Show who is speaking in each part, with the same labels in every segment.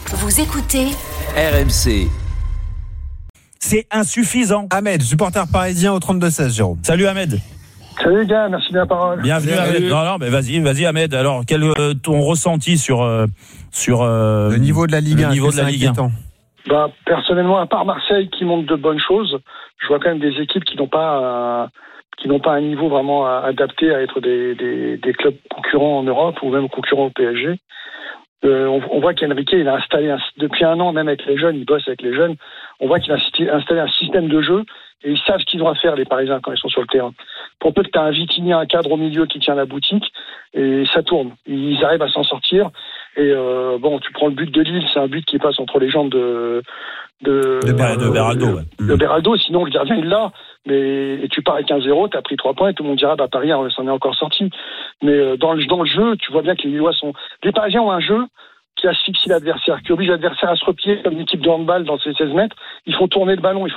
Speaker 1: Vous écoutez
Speaker 2: RMC.
Speaker 3: C'est insuffisant.
Speaker 4: Ahmed, supporter parisien au 32-16, Jérôme.
Speaker 3: Salut Ahmed.
Speaker 5: Salut les gars, merci de la parole.
Speaker 3: Bienvenue Ahmed. Non, mais vas-y Ahmed. Alors, quel ton ressenti sur
Speaker 4: le niveau de la Ligue 1,
Speaker 5: Bah, personnellement, à part Marseille qui montre de bonnes choses, je vois quand même des équipes qui n'ont pas un niveau vraiment adapté à être des clubs concurrents en Europe ou même concurrents au PSG. On voit qu'Enrique, il a installé depuis un an, même avec les jeunes, il bosse avec les jeunes, on voit qu'il a installé un système de jeu et ils savent ce qu'ils doivent faire, les Parisiens, quand ils sont sur le terrain. Pour peu que tu as un Vitinha, un cadre au milieu qui tient la boutique, et ça tourne. Ils arrivent à s'en sortir. Et tu prends le but de Lille, c'est un but qui passe entre les jambes de
Speaker 3: Beraldo. Ouais.
Speaker 5: De Beraldo, sinon le gardien il l'a. Et tu pars avec 1-0, tu as pris 3 points, et tout le monde dira Paris s'en est encore sorti. Mais dans le jeu, tu vois bien que les Lillois les Parisiens ont un jeu qui asphyxie l'adversaire, qui oblige l'adversaire à se replier comme une équipe de handball dans ses 16 mètres. Ils font tourner le ballon.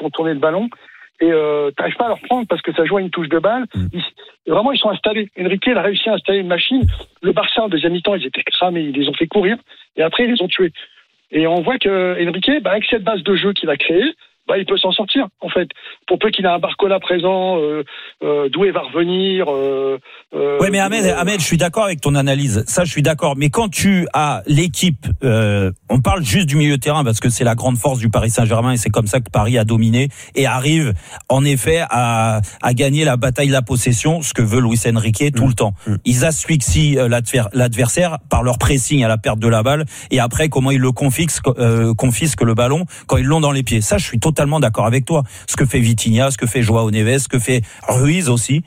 Speaker 5: Et t'arrives pas à leur prendre parce que ça joue à une touche de balle. Vraiment, ils sont installés. Enrique, il a réussi à installer une machine. Le Barça, en deuxième mi-temps, ils étaient cramés, ils les ont fait courir. Et après, ils les ont tués. Et on voit que Enrique, avec cette base de jeu qu'il a créée, il peut s'en sortir, en fait. Pour peu qu'il ait un Barcola présent, Doué va revenir.
Speaker 3: Oui, mais Ahmed, je suis d'accord avec ton analyse. Ça, je suis d'accord. Mais quand tu as l'équipe, on parle juste du milieu de terrain parce que c'est la grande force du Paris Saint-Germain et c'est comme ça que Paris a dominé et arrive, en effet, à gagner la bataille de la possession, ce que veut Luis Enrique tout le temps. Ils asphyxient l'adversaire par leur pressing à la perte de la balle et après, comment ils le confisquent le ballon quand ils l'ont dans les pieds. Ça, je suis totalement d'accord avec toi. Ce que fait Vitinha, ce que fait Joao Neves, ce que fait Ruiz aussi.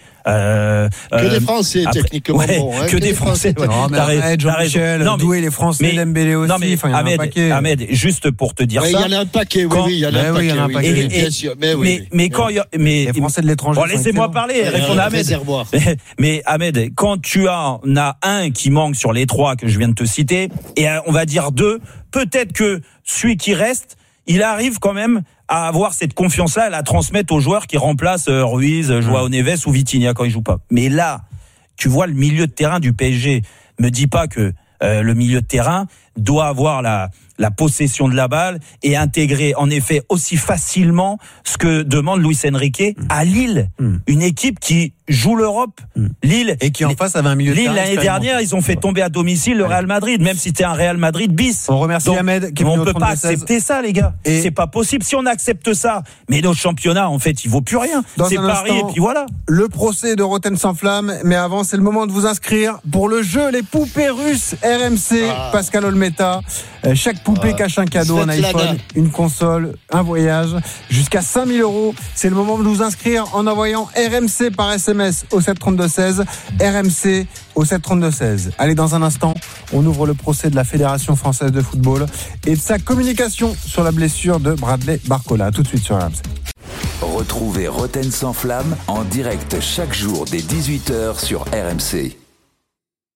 Speaker 6: Que des Français, techniquement bons.
Speaker 3: Que des Français.
Speaker 4: Jean-Michel, Doué, les Français, Dembélé aussi.
Speaker 3: Non, mais Ahmed, juste pour te dire ça.
Speaker 6: Il y en a un paquet, il y en a un paquet. Bien sûr.
Speaker 4: Mais quand il y a. Les Français de l'étranger.
Speaker 3: Bon, laissez-moi parler, répondre à Ahmed. Mais Ahmed, quand tu en as un qui manque sur les 3 que je viens de te citer, et on va dire 2, peut-être que celui qui reste, il arrive quand même à avoir cette confiance-là, à la transmettre aux joueurs qui remplacent Ruiz, Joao Neves ou Vitinha quand ils jouent pas. Mais là, tu vois le milieu de terrain du PSG. Me dis pas que le milieu de terrain doit avoir la possession de la balle et intégrer en effet aussi facilement ce que demande Luis Enrique à Lille, une équipe qui joue l'Europe. Lille
Speaker 4: et qui en face avait un milieu de terrain.
Speaker 3: Lille l'année dernière, ils ont fait tomber à domicile le Real Madrid, même si c'était un Real Madrid bis.
Speaker 4: On remercie Ahmed.
Speaker 3: On peut pas accepter ça, les gars. Et c'est pas possible. Si on accepte ça, mais notre championnat, en fait, il vaut plus rien. C'est Paris instant, et puis voilà.
Speaker 4: Le procès de Roten sans flamme. Mais avant, c'est le moment de vous inscrire pour le jeu Les Poupées Russes RMC. Pascal Olmeta. Chaque poupée cache un cadeau, un iPhone, une console, un voyage, jusqu'à 5 000 €. C'est le moment de vous inscrire en envoyant RMC par SMS au 732-16, RMC au 732-16. Allez, dans un instant, on ouvre le procès de la Fédération française de football et de sa communication sur la blessure de Bradley Barcola. Tout de suite sur RMC.
Speaker 2: Retrouvez Roten sans flamme en direct chaque jour dès 18h sur RMC.